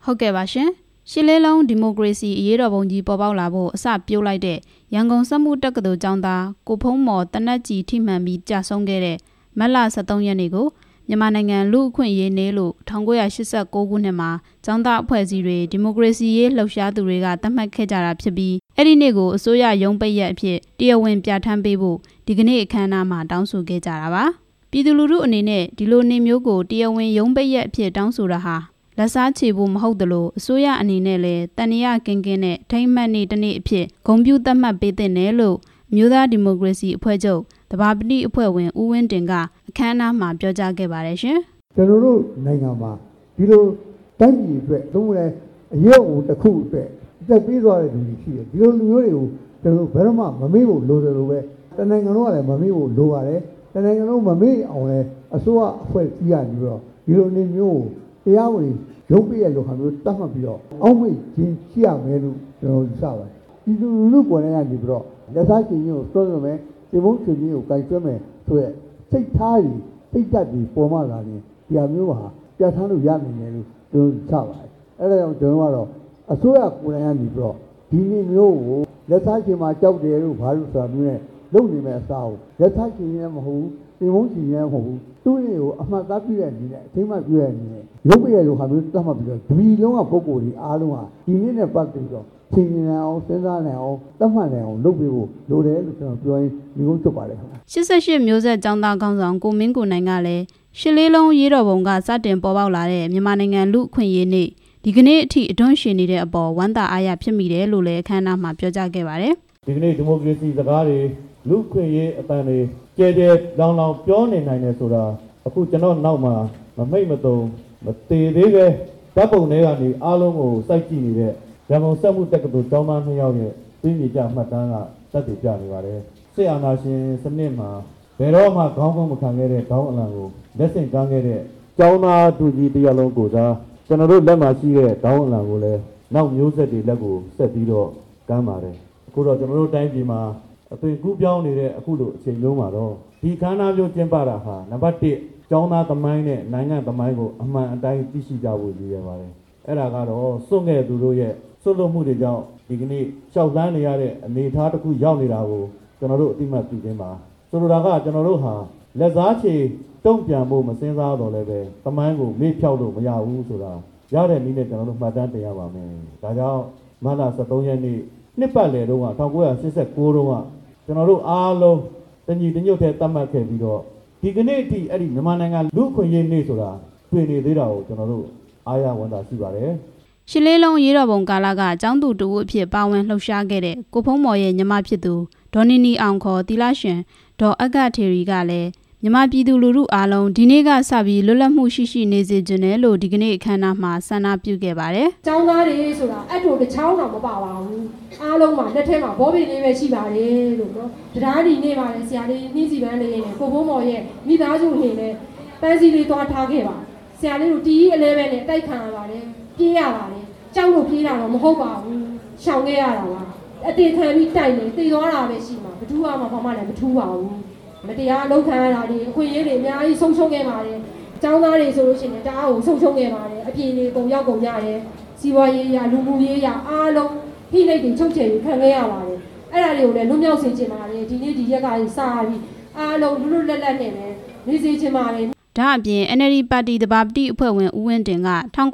ဟုတ်ကဲ့ပါရှင်ရှစ်လေးလုံးဒီမိုကရေစီအရေးတော်ပုံကြီးပေါ်ပေါက်လာဖို့အစပြုလိုက်တဲ့ရန်ကုန်စက်မှုတက္ကသိုလ်ကျောင်းသားကိုဖုံးမော်တနက်ကြီးထိမှန်ပြီးကြာဆုံးခဲ့တဲ့မတ်လ23ရက်နေ့ကိုမြန်မာနိုင်ငံလူ့အခွင့်အရေးနေ့လို့1989ခုနှစ်မှာကျောင်းသားအဖွဲ့အစည်းတွေဒီမိုကရေစီရေးလှုပ်ရှားသူတွေကသတ်မှတ်ခဲ့ကြတာဖြစ်ပြီးအဲ့ဒီနေ့ကိုအစိုးရရုံးပိတ်ရက်အဖြစ်တရားဝင်ပြဋ္ဌာန်းပေးဖို့ဒီကနေ့အခမ်းအနားမှာတောင်းဆိုခဲ့ကြတာပါပြည်သူလူထုအနေနဲ့ဒီလိုနေ့မျိုးကိုတရားဝင်ရုံးပိတ်ရက်အဖြစ်တောင်းဆိုတာဟာလက်စားချေဖို့မဟုတ်သလိုအစိုးရအနေနဲ့လည်းတန်ရာကင်းကင်းနဲ့ထိမ့်မှတ်နေ့တစ်နေ့အဖြစ်ဂုဏ်ပြုသတ်မှတ်ပေးတဲ့နယ်လို့အမျိုးသားဒီမိုကရေစီအဖွဲ့ချုပ်တဘာပတိအဖွဲ့ဝင်ဦးဝင်းတင်ကအခမ်းအနားမှာပြောကြားခဲ့ပါတယ်ရှင်ကျွန်တော်တို့နိုင်ငံမှာဒီလိုတိုင်းပြည်အတွက်သုံးလဲအရေးအုံတစ်ခုအတွက်တက်ပြီးသွားတဲ့လူတွေရှိတယ်ဒီလိုလူမျိုးတွေကိုကျွန်တော်တို့ဘယ်တော့မှမမေ့ဖို့လိုတယ်လို့ပဲတနိုင်ငံလုံးကလည်းမမေ့ဖို့လိုပါတယ်တနိုင်ငံလုံးမမေ့အောင်လဲအစိုးရအဖွဲ့ကြီးရပြီးတော့ဒီလိုနေမျိုးကိုတရားဝင်ရုပ်ပြည့်ရလို့ဟာမျိုးတတ်မှတ်ပြီးတော့အောက်မေ့ခြင်းရှိရမယ်လို့ကျွန်တော်ယူဆပါတယ်ဒီလူကိုယ်နဲ့ကနေပြီးတော့လက်စားချင်းကိုစွန့်ရမယ်ဒီဘုံချင်းကိုကြိုက်ဆွဲမယ်ဆိုရက်စိတ်ထားပြီးစိတ်ဓာတ်ပြီးပေါ်မှလာရင်ဒီအမျိုးဟာပြဋ္ဌာန်းလို့ရနိုင်တယ်လို့ကျွန်တော်ယူဆပါတယ်အဲ့ဒါကြောင့်ကျွန်တော်ကတော့အစိုးရကိုယ်နဲ့ကနေပြီးတော့ဒီနေ့မျိုးကိုလက်စားချင်းမှာကြောက်တယ်လို့ဘာလို့ဆိုတာမျိုးနဲ့လုပ်နေမဲ့အစားကိုလက်စားချင်းလည်းမဟုတ်ဘူးဒီဘုံချင်းလည်းမဟုတ်ဘူးသူ့ရဲ့ကိုအမှတ်သားပြည့်တဲ့အနေနဲ့အထိမ့်မှပြည့်တဲ့အနေနဲ့ရုပ်ပြည့်လို့ဟာမျိုးတတ်မှတ်ပြီးတော့ဒီလုံးကပုံကိုယ်ကြီးအားလုံးဟာဒီနေ့နဲ့ပတ်သက်ပြီးတော့သင်နိုင်အောင်စဉ်းစားနိုင်အောင်တတ်မှတ်နိုင်အောင်လုပ်ပေးဖို့လိုတယ်လို့ကျွန်တော်ပြောရင်ဒီကုန်းချုပ်ပါတယ်ခင်ဗျ 88မျိုးဆက်ကျောင်းသားခေါင်းဆောင်ကိုမင်းကိုနိုင်ကလည်းရှစ်လေးလုံးရေးတော်ပုံကစတင်ပေါ်ပေါက်လာတဲ့မြန်မာနိုင်ငံလူ့အခွင့်အရေးနေ့ဒီကနေ့အထိအတွန်းရှင်နေတဲ့အပေါ်ဝမ်းသာအားရဖြစ်မိတယ်လို့လည်းအခမ်းအနားမှာပြောကြားခဲ့ပါတယ်ဒီကနေ့ဒီမိုကရေစီစကားတွေလူ့အခွင့်အရေးအပန်းတွေကြဲကြဲလောင်လောင်ပြောနေနိုင်တယ်ဆိုတာအခုကျွန်တော်နောက်မှာမမိတ်မတုံမသေးသေးပဲဓာတ်ပုံတွေကနေအားလုံးကိုစိုက်ကြည့်နေတဲ့ရန်ကုန်စက်မှုတက္ကသိုလ်ကျောင်းသား2ယောက်ရဲ့သိမြင်ကြမှတ်တမ်းကသက်သေပြနေပါတယ်စစ်အာဏာရှင်စနစ်မှာဘယ်တော့မှခေါင်းကုန်းမခံခဲ့တဲ့ခေါင်းအလံကိုလက်ဆင့်ကမ်းခဲ့တဲ့ကျောင်းသားသူကြီးတယောက်လုံးကိုစားကျွန်တော်တို့လက်မှာရှိတဲ့ခေါင်းအလံကိုလည်းနောက်မျိုးဆက်တွေလက်ကိုဆက်ပြီးတော့ကမ်းပါတယ်အခုတော့ကျွန်တော်တို့တိုင်းပြည်မှာအသွင်ကူးပြောင်းနေတဲ့အခုလိုအချိန်လုံးမှာတော့ဒီခန္ဓာမျိုးကျင်းပတာဟာနံပါတ်1ကျောင်းသားသမိုင်းနဲ့နိုင်ငံသမိုင်းကိုအမှန်အတိုင်းသိရှိကြဖို့ရည်ရပါတယ်အဲ့ဒါကတော့စွန့်ခဲ့သူတို့ရဲ့စွန့်လွတ်မှုတွေကြောင့်ဒီကနေ့ရှောက်လန်းနေရတဲ့အနေအထားတစ်ခုရောက်နေတာကိုကျွန်တော်တို့အတိမတ်ပြုခြင်းပါဆိုလိုတာကကျွန်တော်တို့ဟာလက်စားချေတုံ့ပြန်ဖို့မစင်စားတော့လည်းပဲသမိုင်းကိုမေ့ဖြောက်လို့မရဘူးဆိုတာရတဲ့နည်းနဲ့ကျွန်တော်တို့မှတ်တမ်းတင်ရပါမယ်ဒါကြောင့်မတ်လ23ရက်နေ့နှစ်ပတ်လည်တုန်းက1989တုန်းကကျွန်တော်တို့အားလုံးတညီတညွတ်ထဲသတ်မှတ်ခဲ့ပြီးတော့ဒီကနေ့အထိအဲ့ဒီမြန်မာနိုင်ငံလူ့အခွင့်အရေးနေ့ဆိုတာတွေ့နေသေးတာကိုကျွန်တော်တို့အားရဝမ်းသာရှိပါတယ်ရှစ်လေးလုံးရေးတော်ပုံကာလကကျောင်းသူတဦးအဖြစ်ပါဝင်လှုပ်ရှားခဲ့တဲ့ကိုဖုံးမော်ရဲ့ညီမဖြစ်သူဒေါ်နီနီအောင်ခေါ်သီလရှင်ဒေါ်အကထေရီကလည်းမြန်မာပြည်သူလူထုအားလုံးဒီနေ့ကစပြီးလွတ်လပ်မှုရှိနေစေခြင်းနဲ့လို့ဒီကနေ့အခမ်းအနားမှာဆန္ဒပြုခဲ့ပါတယ်။ကျောင်းသားတွေဆိုတာအဲ့တို့တစ်ချောင်းတော့မပါပါဘူး။အားလုံးမှာလက်ထဲမှာဘောပင်လေးပဲရှိပါတယ်လို့နော်။တရားဒီနေ့ပါလေဆရာလေးနှင်းစီပန်းလေးနဲ့ကိုဖုံးမော်ရဲ့မိသားစုနေနဲ့ပန်းစီလေးသွားထားခဲ့ပါ။ဆရာလေးတို့တီးအလဲပဲနဲ့တိုက်ခံရပါတယ်။ပြေးရပါတယ်။ကျောင်းလို့ပြေးတာတော့မဟုတ်ပါဘူး။ရှောင်ခဲ့ရတာပါ။အတေခံပြီးတိုက်နေတည်သွားတာပဲရှိမှာဘယ်သူမှဘာမှလည်းမထူးပါဘူး။မတရားအလုပ်ခံရတာတွေအခွင့်အရေးတွေအများကြီးဆုံးရှုံးခဲ့ပါတယ်။ကျောင်းသားတွေဆိုလို့ရှိရင်တအားကိုဆုံးရှုံးခဲ့ပါတယ်။အပြင်တွေကုန်ရောက်ကုန်ကြတယ်။စီးပွားရေးရလူမှုရေးရအားလုံးဖိနှိပ်တွေချုပ်ချယ်ပြီးခံခဲ့ရပါတယ်။အဲ့ဒါတွေကိုလည်းလွတ်မြောက်စေချင်ပါတယ်။ဒီနေ့ဒီရက်ကကြီးစားပြီးအားလုံးလွတ်လပ်လပ်နဲ့နေစေချင်ပါတယ်။ဒါအပြင် NLD ပါတီတဘာပတိအဖွဲ့ဝင်ဦးဝင်းတင်က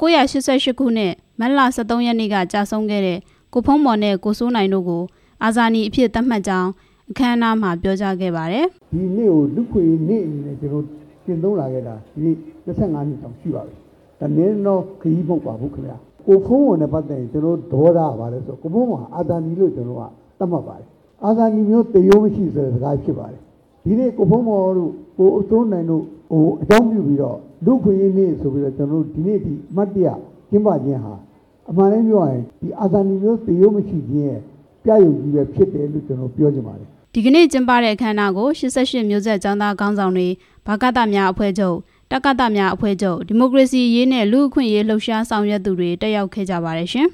1988ခုနှစ်မတ်လ23ရက်နေ့ကကြာဆုံးခဲ့တဲ့ကိုဖုံးမော်နဲ့ကိုစိုးနိုင်တို့ကိုအာဇာနည်အဖြစ်သတ်မှတ်ကြောင်းအခမ်းအနားမှာပြောကြားခဲ့ပါတယ်ဒီနေ့ကိုလူခွေနေ့အနေနဲ့ကျွန်တော်ကျင့်သုံးလာခဲ့တာဒီ25နှစ်တောင်ရှိပါပြီဒါနည်းတော့ခရီးမဟုတ်ပါဘူးခင်ဗျာကိုဖုံးဝင်တဲ့ပတ်သက်ရင်ကျွန်တော်ဒေါသပါလဲဆိုကိုဖုံးမှာအာဇာနည်လို့ကျွန်တော်ကသတ်မှတ်ပါတယ်အာဇာနည်မျိုးတရိုးမရှိဆိုတဲ့စကားဖြစ်ပါတယ်ဒီနေ့ကိုဖုံးမော်တို့ကိုအစိုးနိုင်တို့ဟိုအကြောင်းပြုပြီးတော့လူခွေနေ့ဆိုပြီးတော့ကျွန်တော်ဒီနေ့ဒီမတ်တရကျင်းပခြင်းဟာအမှန်တည်းပြောရင်ဒီအာဇာနည်မျိုးတရိုးမရှိခြင်းရဲ့ပြရုပ်ကြီးပဲဖြစ်တယ်လို့ကျွန်တော်ပြောချင်ပါတယ်ဒီကနေ့ကျင်းပတဲ့အခမ်းအနားကို88မျိုးဆက်ကျောင်းသားခေါင်းဆောင်တွေဗကသများအဖွဲ့ချုပ်တက္ကသများအဖွဲ့ချုပ်ဒီမိုကရေစီရေးနဲ့လူ့အခွင့်အရေးလှုပ်ရှားဆောင်ရွက်သူတွေတက်ရောက်ခဲ့ကြပါတယ်ရှင်